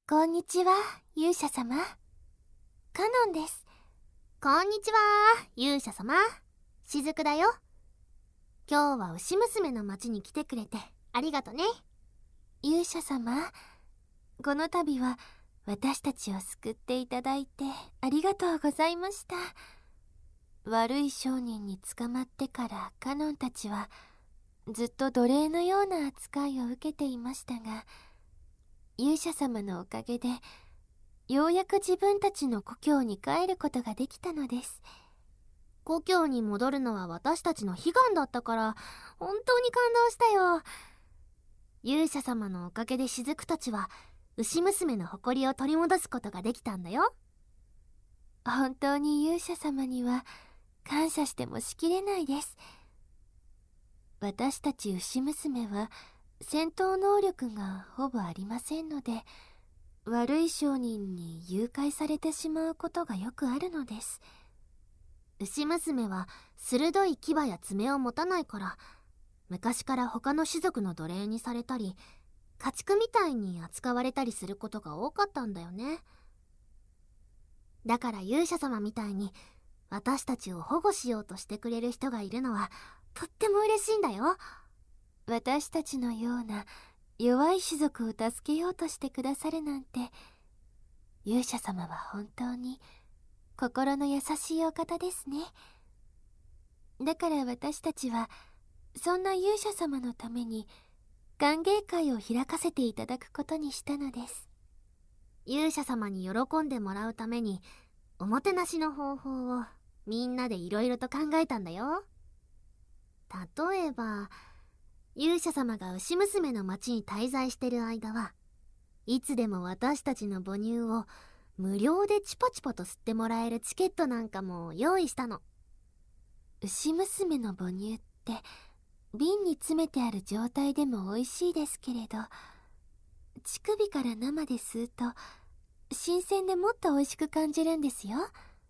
こんにちは、勇者様。カノンです。 こんにちは、勇者様。雫だよ。今日は牛娘の町に来てくれてありがとね。 勇者様、この度は私たちを救っていただいてありがとうございました。悪い商人に捕まってからカノンたちはずっと奴隷のような扱いを受けていましたが、勇者様のおかげでようやく自分たちの故郷に帰ることができたのです。 故郷に戻るのは私たちの悲願だったから本当に感動したよ。勇者様のおかげで雫たちは牛娘の誇りを取り戻すことができたんだよ。 本当に勇者様には感謝してもしきれないです。私たち牛娘は戦闘能力がほぼありませんので、悪い商人に誘拐されてしまうことがよくあるのです。 牛娘は鋭い牙や爪を持たないから、昔から他の種族の奴隷にされたり家畜みたいに扱われたりすることが多かったんだよね。だから勇者様みたいに私たちを保護しようとしてくれる人がいるのはとっても嬉しいんだよ。 私たちのような弱い種族を助けようとしてくださるなんて、勇者様は本当に心の優しいお方ですね。だから私たちはそんな勇者様のために歓迎会を開かせていただくことにしたのです。 勇者様に喜んでもらうためにおもてなしの方法をみんなでいろいろと考えたんだよ。例えば勇者様が牛娘の町に滞在してる間はいつでも私たちの母乳を無料でチポチポと吸ってもらえるチケットなんかも用意したの。 牛娘の母乳って瓶に詰めてある状態でも美味しいですけれど、乳首から生で吸うと新鮮でもっと美味しく感じるんですよ。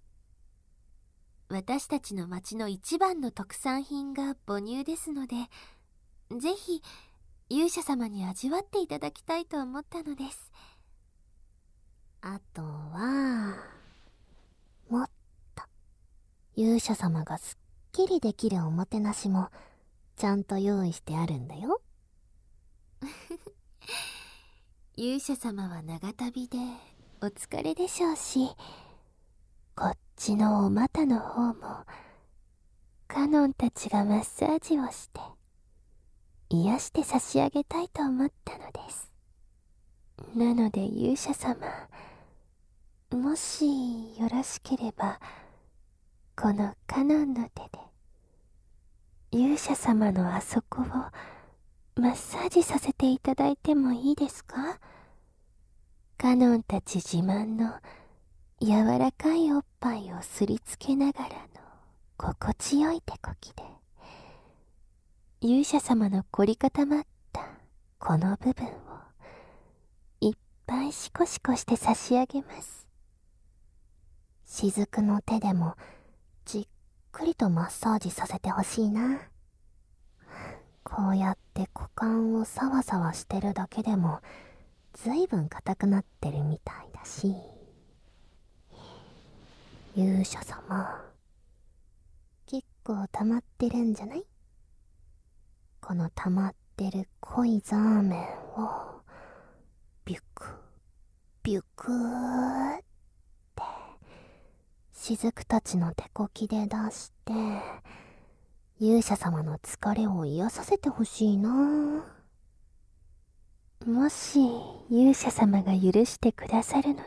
私たちの町の一番の特産品が母乳ですので、ぜひ勇者様に味わっていただきたいと思ったのです。 あとはもっと勇者様がすっきりできるおもてなしもちゃんと用意してあるんだよ。 勇者様は長旅でお疲れでしょうし、こっちのお股の方もカノンたちがマッサージをして癒して差し上げたいと思ったのです。なので勇者様、もしよろしければこのカノンの手で勇者様のあそこをマッサージさせていただいてもいいですか？カノンたち自慢の柔らかいおっぱいをすりつけながらの心地よい手こきで、勇者様の凝り固まったこの部分をいっぱいシコシコして差し上げます。 雫の手でもじっくりとマッサージさせてほしいな。こうやって股間をサワサワしてるだけでもずいぶん硬くなってるみたいだし。勇者様、結構溜まってるんじゃない？この溜まってる濃いザーメンをビュクビュクーって雫たちの手こきで出して勇者様の疲れを癒させてほしいな。 もし勇者様が許してくださるのなら、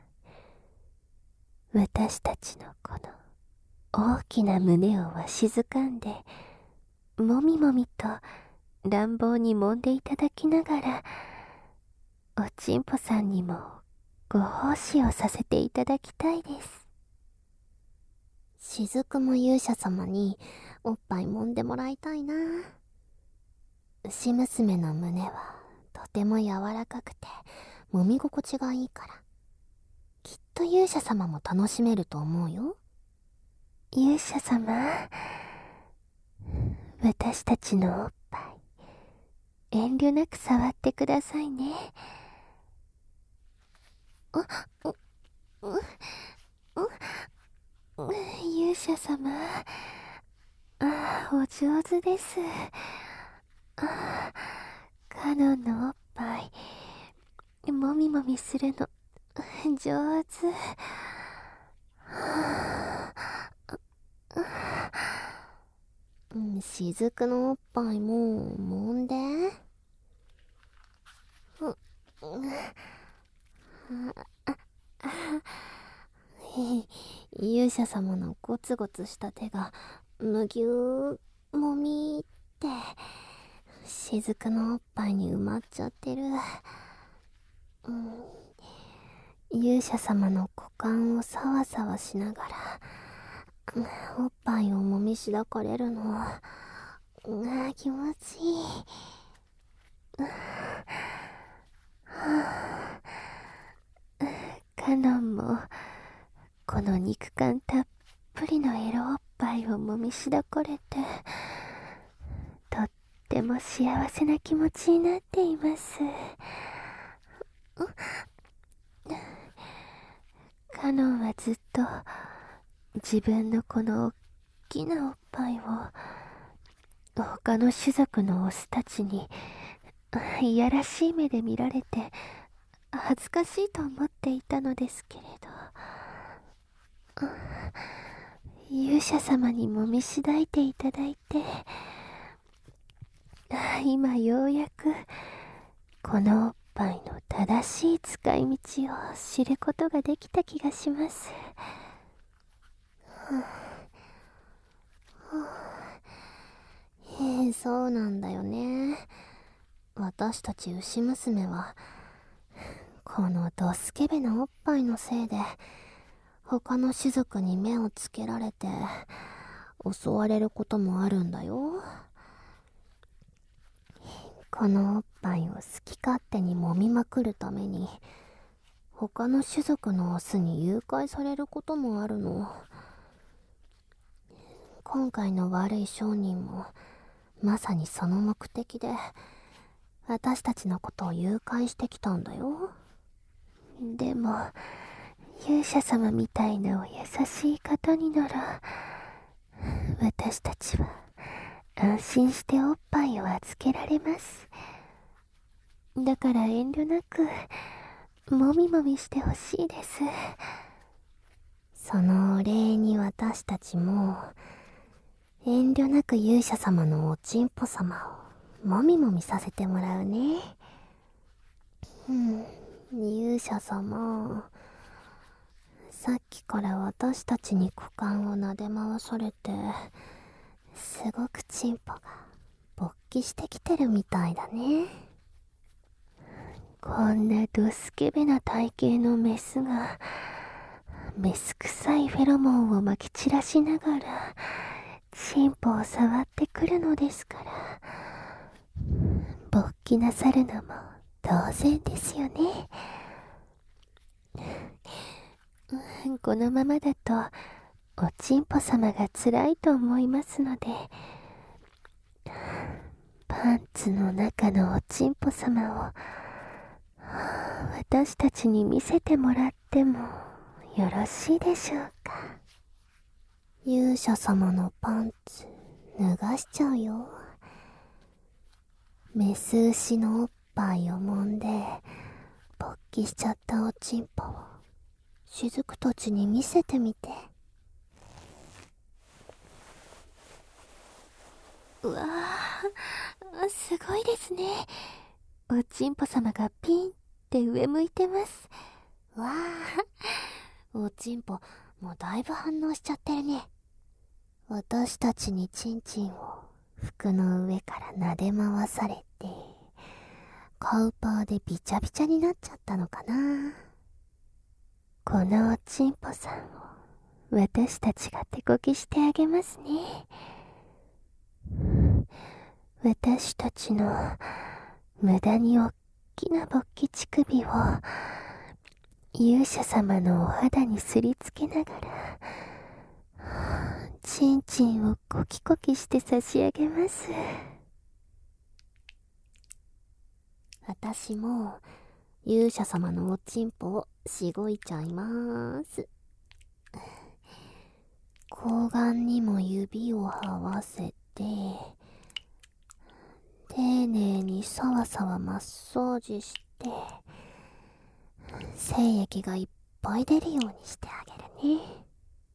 私たちのこの大きな胸をわしづかんでもみもみと乱暴に揉んでいただきながら、おちんぽさんにもご奉仕をさせていただきたいです。 雫も勇者様におっぱい揉んでもらいたいな。牛娘の胸はとても柔らかくて揉み心地がいいから、きっと勇者様も楽しめると思うよ。 勇者様、私たちのおっぱい、遠慮なく触ってくださいね。 勇者様、お上手です。カノンのおっぱいもみもみするの上手。 雫のおっぱいも揉んで。勇者様のゴツゴツした手がむぎゅーもみって雫のおっぱいに埋まっちゃってる。勇者様の股間をさわさわしながらおっぱいをもみしだかれるの。気持ちいい。 カノンもこの肉感たっぷりのエロおっぱいをもみしだこれて、とっても幸せな気持ちになっています。カノンはずっと自分のこの大きなおっぱいを他の種族のオスたちにいやらしい目で見られて恥ずかしいと思っていたのですけれど、勇者様にもみしだいていただいて、今ようやくこのおっぱいの正しい使い道を知ることができた気がします。 そうなんだよね。私たち牛娘はこのドスケベなおっぱいのせいで他の種族に目をつけられて襲われることもあるんだよ。このおっぱいを好き勝手に揉みまくるために他の種族のオスに誘拐されることもあるの。今回の悪い商人もまさにその目的で私たちのことを誘拐してきたんだよ。 でも勇者様みたいなお優しい方になら私たちは安心しておっぱいを預けられます。だから遠慮なくもみもみしてほしいです。 そのお礼に私たちも遠慮なく勇者様のおちんぽ様をもみもみさせてもらうね。勇者様、さっきから私たちに股間を撫で回されてすごくチンポが勃起してきてるみたいだね。 こんなドスケベな体型のメスがメス臭いフェロモンをまき散らしながらチンポを触ってくるのですから、勃起なさるのも当然ですよね。このままだとおちんぽ様が辛いと思いますので、パンツの中のおちんぽ様を私たちに見せてもらってもよろしいでしょうか。 勇者様のパンツ脱がしちゃうよ。メス牛のおっぱいを揉んで勃起しちゃったおちんぽを雫たちに見せてみて。 うわー、すごいですね。おちんぽ様がピンって上向いてます。 わー、おちんぽもうだいぶ反応しちゃってるね。私たちにチンチンを服の上から撫で回されてカウパーでビチャビチャになっちゃったのかな。 このおちんぽさんを私たちが手こきしてあげますね。私たちの無駄におっきな勃起乳首を勇者様のお肌にすりつけながらチンチンをコキコキして差し上げます。 私も勇者様のおちんぽをしごいちゃいます。睾丸にも指を合わせて、丁寧にさわさわマッサージして、精液がいっぱい出るようにしてあげるね。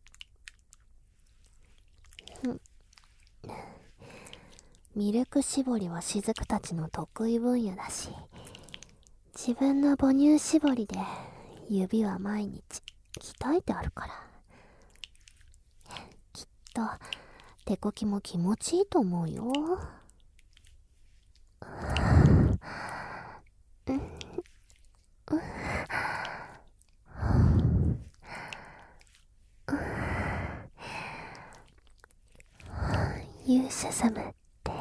ミルク絞りは雫たちの得意分野だし、自分の母乳絞りで指は毎日鍛えてあるから、きっと手こきも気持ちいいと思うよ。勇者様って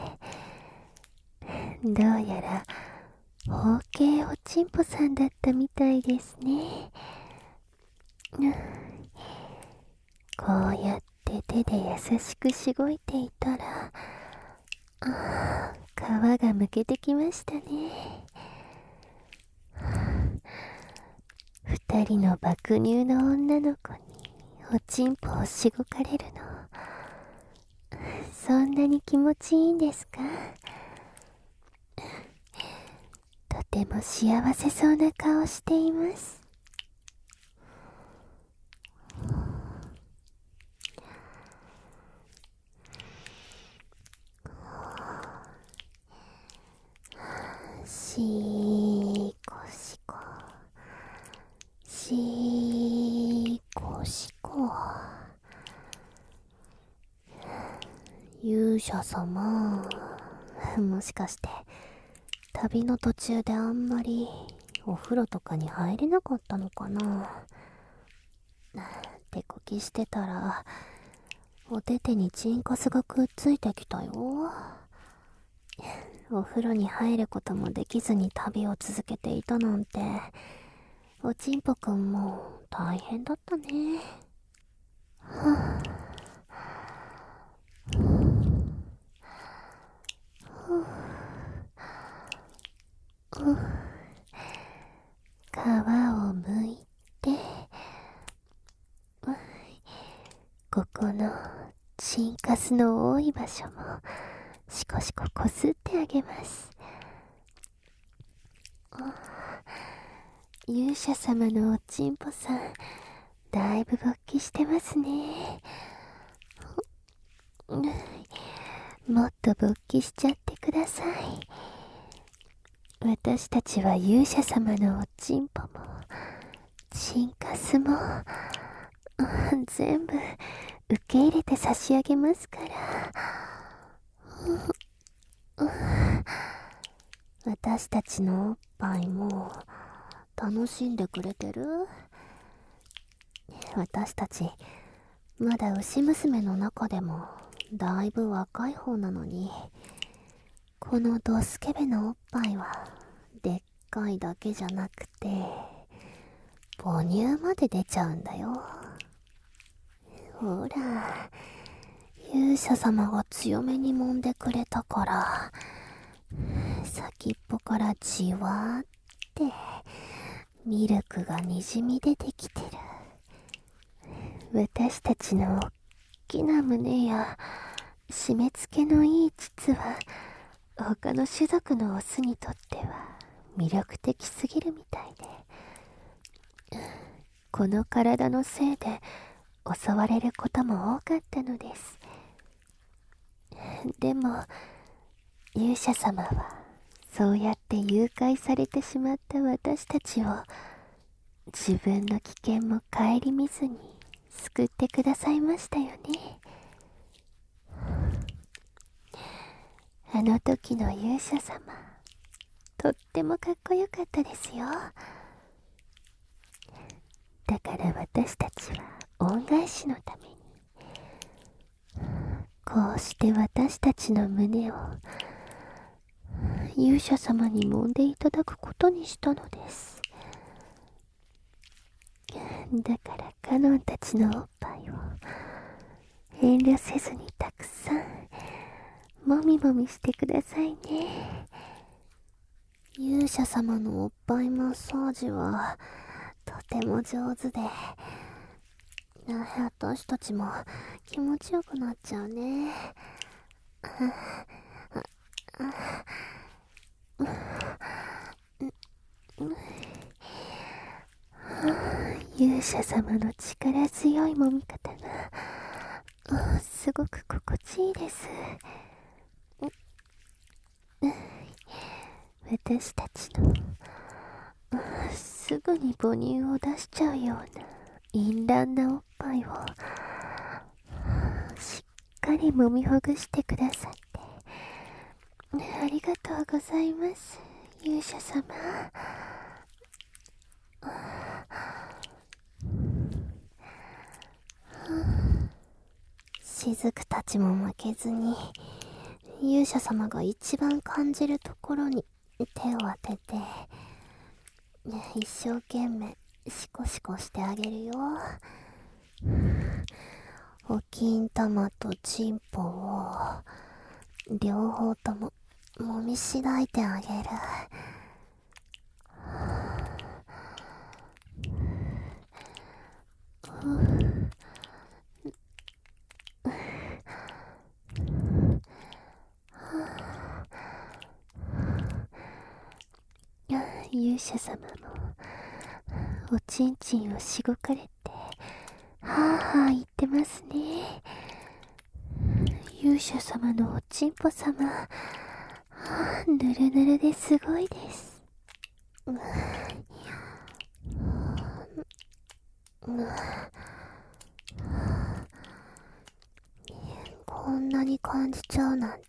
どうやら包茎おちんぽさんだったみたいですね。こうやって手で優しくしごいていたら、皮がむけてきましたね。二人の爆乳の女の子におちんぽをしごかれるの、そんなに気持ちいいんですか？とても幸せそうな顔しています。しーこしこ、しーこしこ。勇者様、もしかして旅の途中であんまりお風呂とかに入れなかったのかな。手こきしてたらお手手にチンカスがくっついてきたよ。お風呂に入ることもできずに旅を続けていたなんて、おちんぽくんも大変だったね。皮をむいて、ここのチンカスの多い場所もしこしここすってあげます。勇者様のおちんぽさん、だいぶ勃起してますね。もっと勃起しちゃってください。私たちは勇者様のおちんぽもチンカスも全部受け入れて差し上げますから。私たちのおっぱいも楽しんでくれてる？私たちまだ牛娘の中でもだいぶ若い方なのに、このドスケベなおっぱいはでっかいだけじゃなくて母乳まで出ちゃうんだよ。ほら、勇者様が強めに揉んでくれたから先っぽからじわーってミルクがにじみ出てきてる。私たちのおっきな胸や締め付けのいい膣は他の種族のオスにとっては魅力的すぎるみたいで、この体のせいで襲われることも多かったのです。でも勇者様はそうやって誘拐されてしまった私たちを自分の危険も顧みずに救ってくださいましたよね。あの時の勇者様、とってもかっこよかったですよ。だから私たちは恩返しのためにこうして私たちの胸を勇者様に揉んでいただくことにしたのです。だからカノンたちのおっぱいを遠慮せずにたくさんもみもみしてくださいね。 勇者様のおっぱいマッサージはとても上手で、私たちも気持ちよくなっちゃうね。勇者様の力強い揉み方がすごく心地いいです。私たちのすぐに母乳を出しちゃうような淫乱なおっぱいをしっかり揉みほぐしてくださってありがとうございます、勇者様。雫たちも負けずに勇者様が一番感じるところに手を当てて一生懸命シコシコしてあげるよ。お金玉とチンポを両方とも揉みしだいてあげる。勇者様もおちんちんをしごかれてはぁはぁ言ってますね。勇者様のおちんぽ様、ぬるぬるですごいです。こんなに感じちゃうなんて、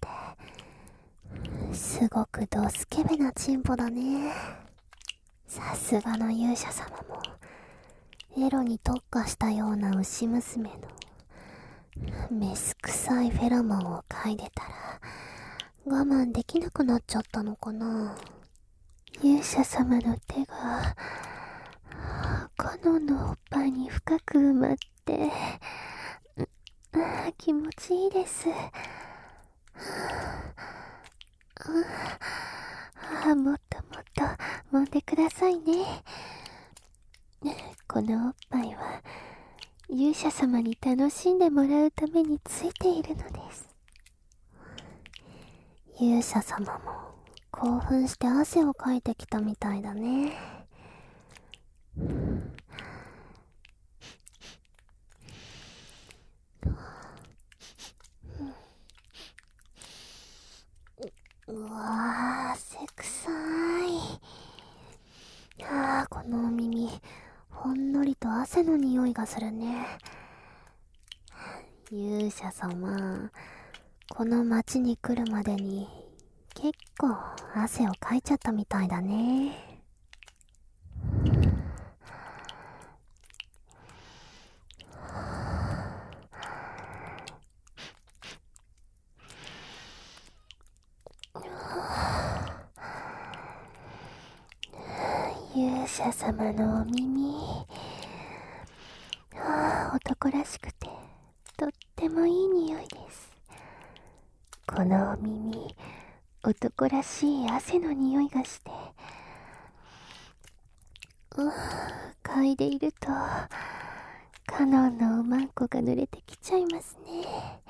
すごくドスケベなチンポだね。さすがの勇者様もエロに特化したような牛娘のメス臭いフェロモンを嗅いでたら我慢できなくなっちゃったのかな。勇者様の手がカノンのおっぱいに深く埋まって気持ちいいです。もっともっと揉んでくださいね。このおっぱいは勇者様に楽しんでもらうためについているのです。勇者様も興奮して汗をかいてきたみたいだね。うわー、汗臭い。このお耳、ほんのりと汗の匂いがするね。勇者様、この町に来るまでに結構汗をかいちゃったみたいだね。勇者様のお耳、男らしくてとってもいい匂いです。このお耳、男らしい汗の匂いがして嗅いでいるとカノンのおまんこが濡れてきちゃいますね。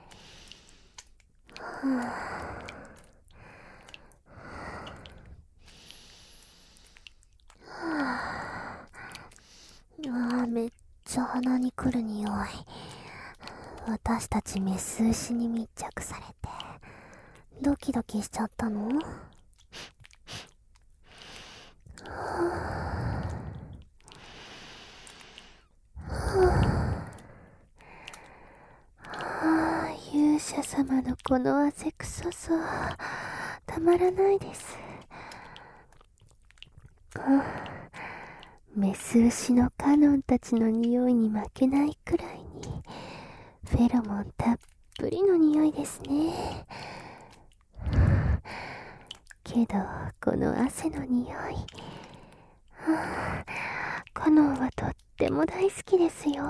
めっちゃ鼻にくる匂い。私たちメス牛に密着されてドキドキしちゃったの？勇者様のこの汗臭さたまらないです。メス牛のカノンたちの匂いに負けないくらいにフェロモンたっぷりの匂いですね。けどこの汗の匂い、カノンはとっても大好きですよ。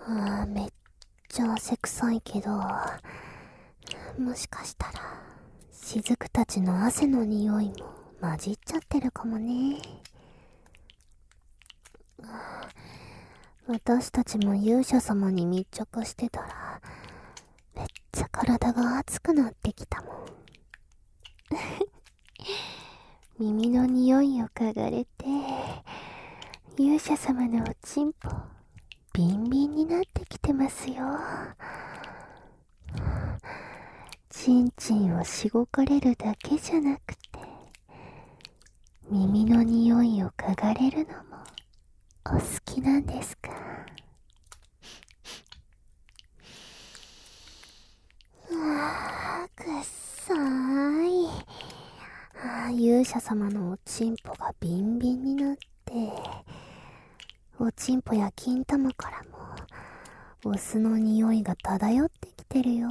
めっちゃ汗臭いけど、もしかしたら雫たちの汗の匂いも混じっちゃってるかもね。私たちも勇者様に密着してたらめっちゃ体が熱くなってきたもん。耳の匂いを嗅がれて勇者様のおちんぽビンビンになってきてますよ。ちんちんをしごかれるだけじゃなくて耳の匂いを嗅がれるのもお好きなんですか？くっさーい。勇者様のおちんぽがビンビンになっておちんぽや金玉からもお酢の匂いが漂ってきてるよ。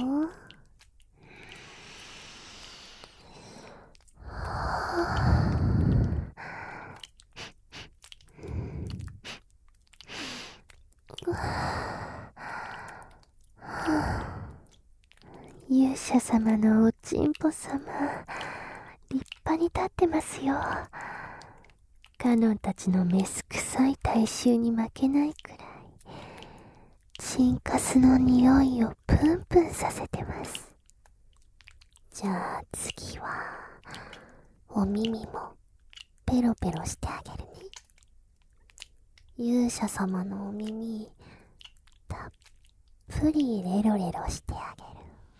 勇者様のおちんぽ様、立派に立ってますよ。カノンたちのメス臭い体臭に負けないくらいチンカスの匂いをプンプンさせてます。じゃあ次はお耳もペロペロしてあげるね。勇者様のお耳たっぷりレロレロしてあげる。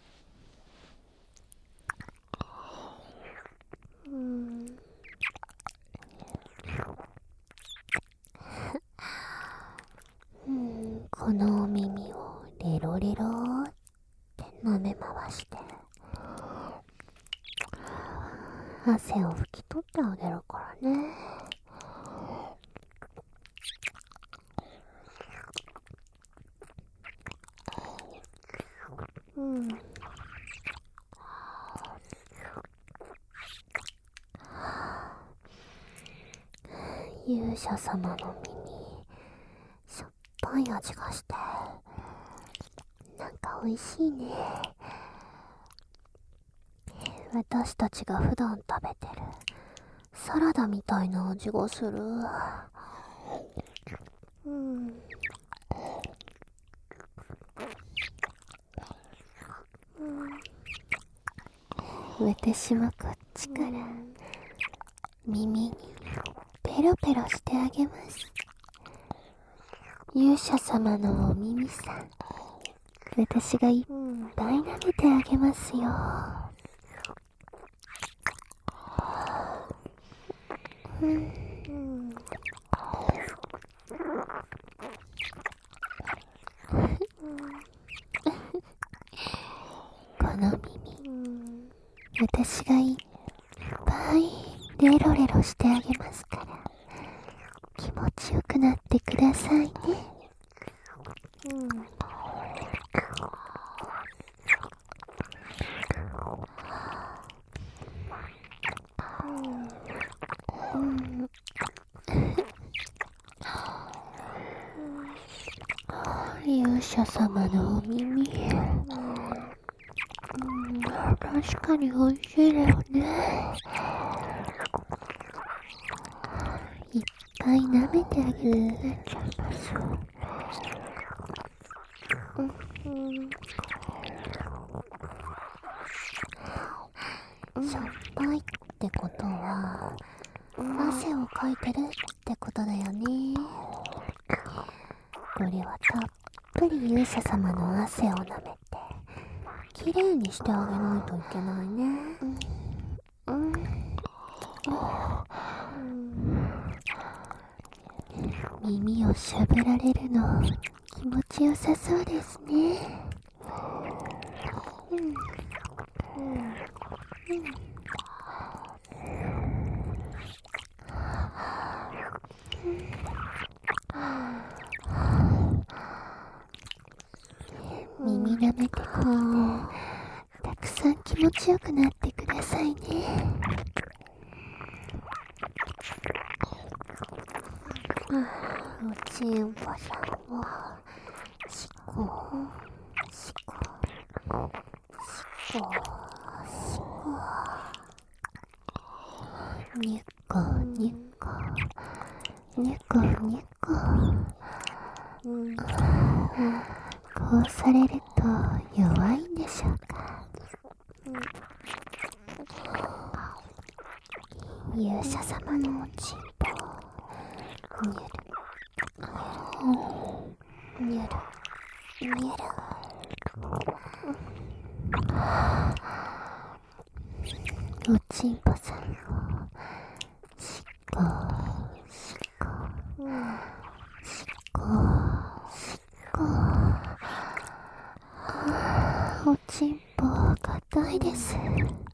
このお耳をレロレロって舐め回して汗を拭き取ってあげるからね。勇者様の耳しょっぱい味がしてなんか美味しいね。私たちが普段食べてるサラダみたいな味がする。私もこっちから耳にペロペロしてあげます。勇者様のお耳さん、私がいっぱい舐めてあげますよ。この耳、私がいっぱいレロレロしてあげますから気持ちよくなってくださいね。勇者様のお耳、確かに美味しいだよね。いっぱい舐めてあげるなっちゃいますよ。しょっぱいってことは汗をかいてるってことだよね。これはたっぷり勇者様の汗を舐めてきれいにしてあげないといけないね。耳をしゃぶられるの気持ちよさそうですね。耳舐めてたくさん気持ちよくなってくださいね。おちんぽさんをししこしこしこにっこにっこにっこにっこ。こうされると弱いんでしょうか。勇者様のおちんぽにゅるにゅるにゅる。おちんぽさんをしっこしっこしっこしっこ。おちんぽ硬いです。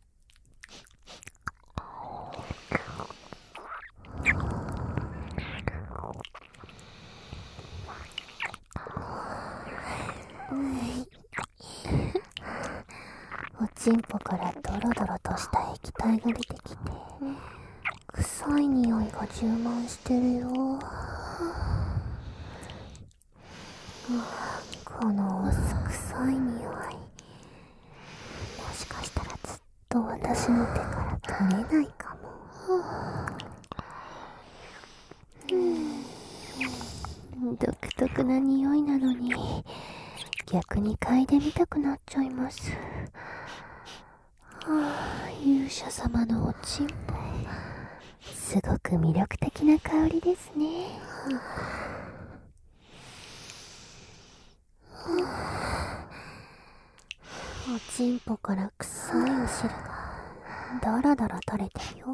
おちんぽからドロドロとした液体が出てきて、臭い匂いが充満してるよ。このお酢臭い匂い、もしかしたらずっと私の手から取れないかも。独特な匂いなのに逆に嗅いでみたくなっちゃいます。勇者様のおちんぽ、すごく魅力的な香りですね。おちんぽから臭いお汁がだらだら垂れてるよ。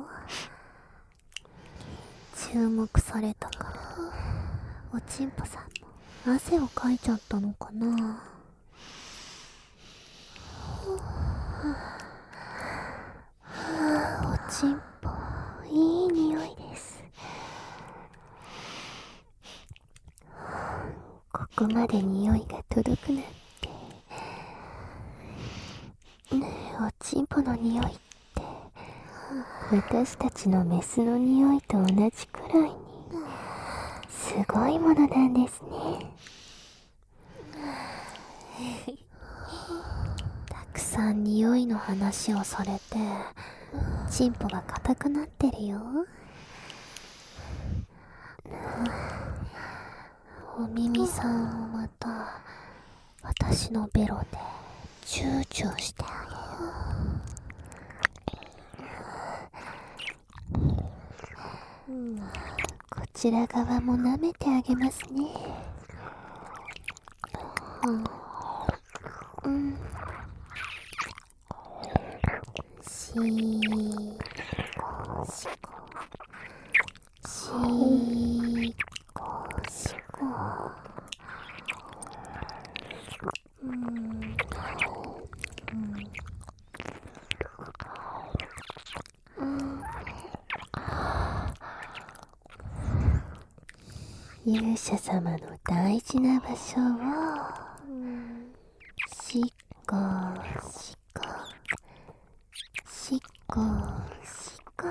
注目されたからおちんぽさんも汗をかいちゃったのかな。おちんぽ、いい匂いです。ここまで匂いが届くなんて。おちんぽの匂いって私たちのメスの匂いと同じくらいにすごいものなんですね。たくさん匂いの話をされてチンポが硬くなってるよ。お耳さんをまた私のベロでチューチューしてあげる。こちら側も舐めてあげますね。しーこしこしーこしこ。勇者様の大事な場所をしっこしっこしっこしっこ。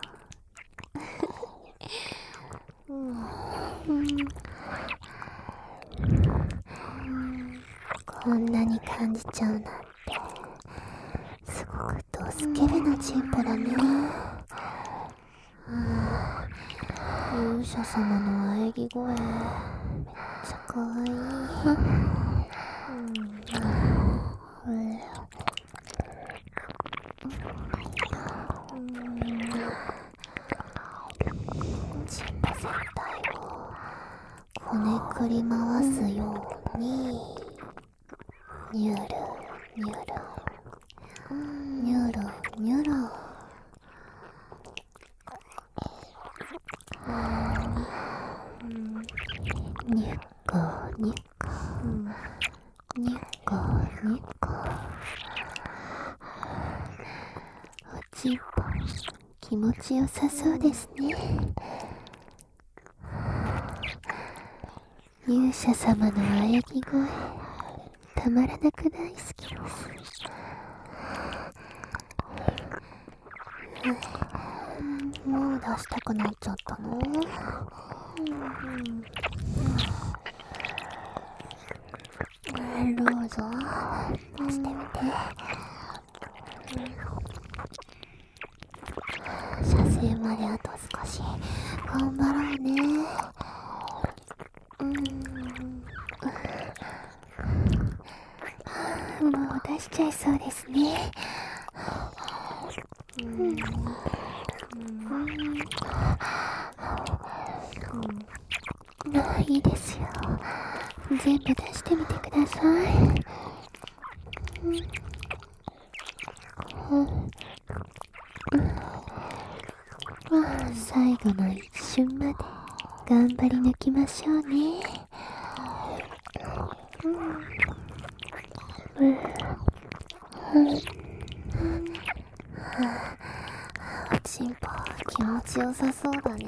こんなに感じちゃうなんてすごくドスケベなチンポだね。勇者様の喘ぎ声めっちゃかわいい。チンポ全体をこねくり回すようにニュルニュルニュルニュル。ニュッコニュッコニュッコニュッコ。おちんぽ気持ちよさそうですね。勇者様の喘ぎ声たまらなく大好きです。もう出したくなっちゃったの？ どうぞ出してみて。射精まであと少し頑張ろうね。 もう出しちゃいそうですね。いいですよ。全部出してみてください。最後の一瞬まで頑張り抜きましょうね。 おちんぽ気持ちよさそうだね。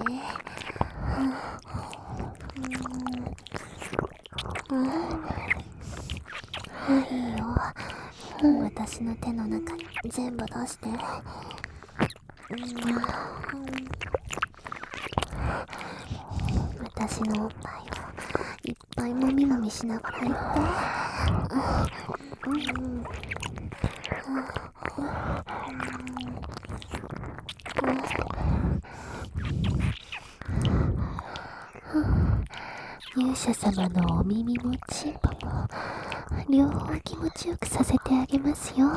いいよ。私の手の中に全部出して。私のおっぱいをいっぱいもみもみしながら言って勇者様のお耳もチンポも両方気持ちよくさせてあげますよ。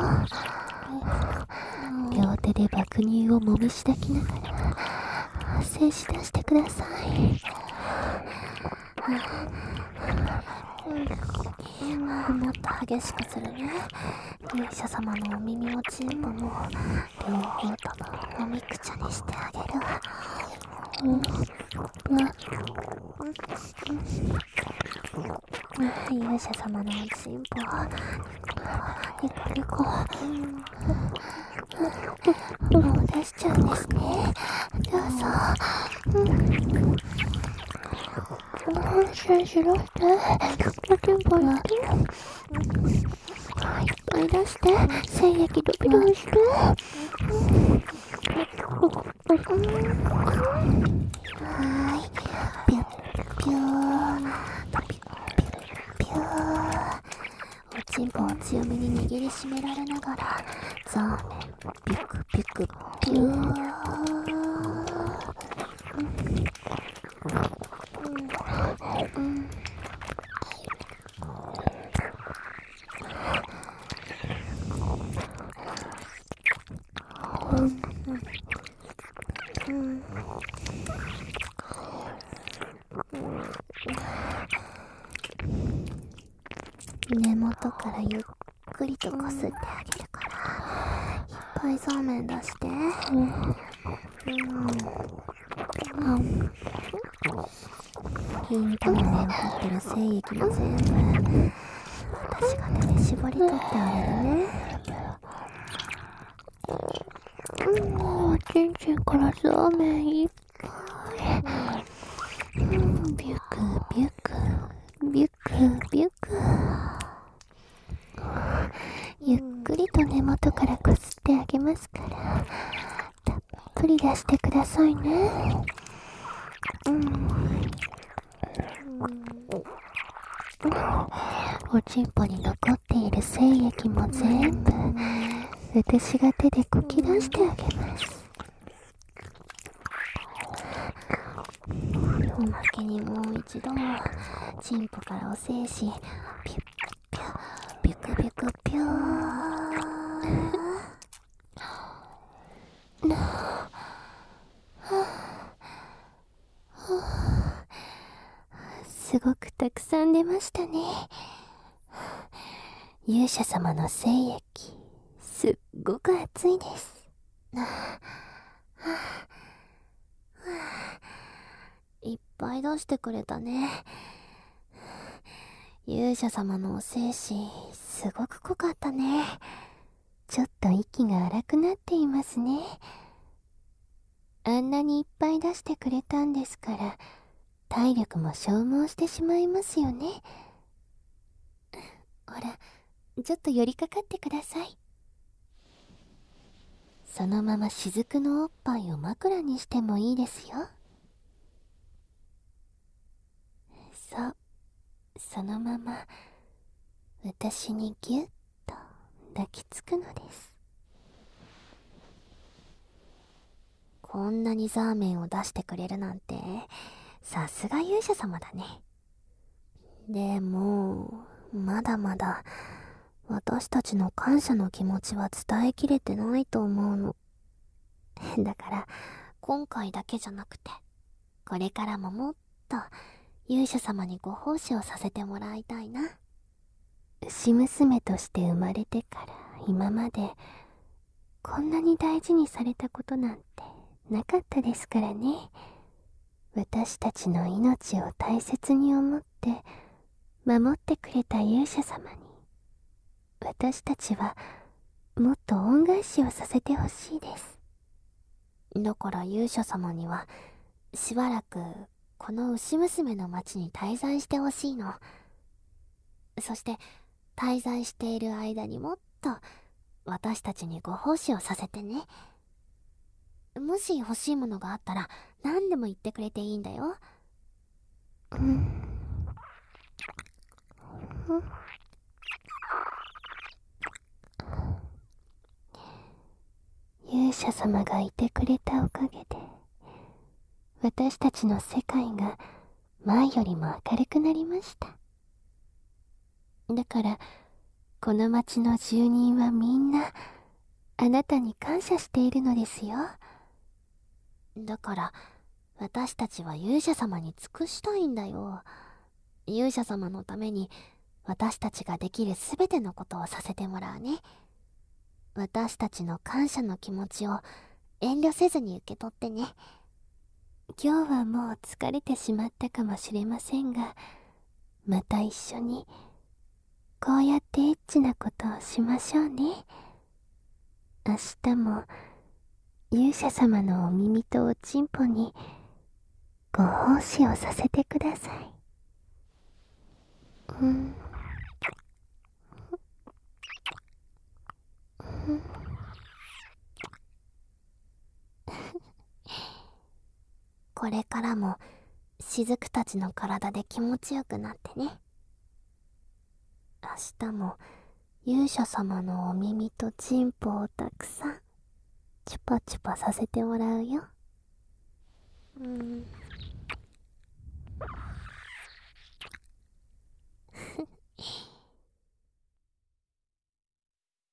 両手で爆乳をもみしだきながら静止出してください。 もっと激しくするね。勇者様のお耳もチンポも両方とももみくちゃにしてあげるわ。勇者様のおちんぽニコニコもう出しちゃうんですね。どうぞ。先生出して。おちんぽやって。いっぱい出して。精液ドビドビして。 ピュッピューピュッピュー。おちんぽを強めに握りしめられながらザーメンピクピクピュー。根元からゆっくりとこすってあげるからいっぱいそうめん出して。ピンクの根を張ってる精液も全部私が手で絞り取ってあげるね。 おちんちんからそうめんいっぱい。ビュクビュクビュクビュク。ゆっくりと根元からこすってあげますから、たっぷり出してくださいね。おちんぽに残っている精液も全部私が手でこき出してあげます。 おまけにもう一度チンポからお精子ピュッピュッビュクビュクピュすごくたくさん出ましたね。勇者様の精液すっごく熱いです。 いっぱい出してくれたね。勇者様のお精子すごく濃かったね。 ちょっと息が荒くなっていますね。あんなにいっぱい出してくれたんですから体力も消耗してしまいますよね。ほら、ちょっと寄りかかってください。そのまま雫のおっぱいを枕にしてもいいですよ。そう、そのまま私にぎゅっと抱きつくのです。こんなにザーメンを出してくれるなんて、さすが勇者様だね。でも、まだまだ、私たちの感謝の気持ちは伝えきれてないと思うの。だから、今回だけじゃなくて、これからももっと、勇者様にご奉仕をさせてもらいたいな。牛娘として生まれてから今まで、こんなに大事にされたことなんてなかったですからね。私たちの命を大切に思って守ってくれた勇者様に、私たちはもっと恩返しをさせてほしいです。だから勇者様にはしばらくこの牛娘の町に滞在してほしいの。そして滞在している間にもっと私たちにご奉仕をさせてね。もし欲しいものがあったら何でも言ってくれていいんだよ。勇者様がいてくれたおかげで、私たちの世界が前よりも明るくなりました。だから、この町の住人はみんな、あなたに感謝しているのですよ。だから、私たちは勇者様に尽くしたいんだよ。勇者様のために、私たちができるすべてのことをさせてもらうね。私たちの感謝の気持ちを遠慮せずに受け取ってね。今日はもう疲れてしまったかもしれませんが、また一緒にこうやってエッチなことをしましょうね。明日も勇者様のお耳とおちんぽにご奉仕をさせてください。これからも雫たちの体で気持ちよくなってね。明日も勇者様のお耳とチンポをたくさんチュパチュパさせてもらうよ。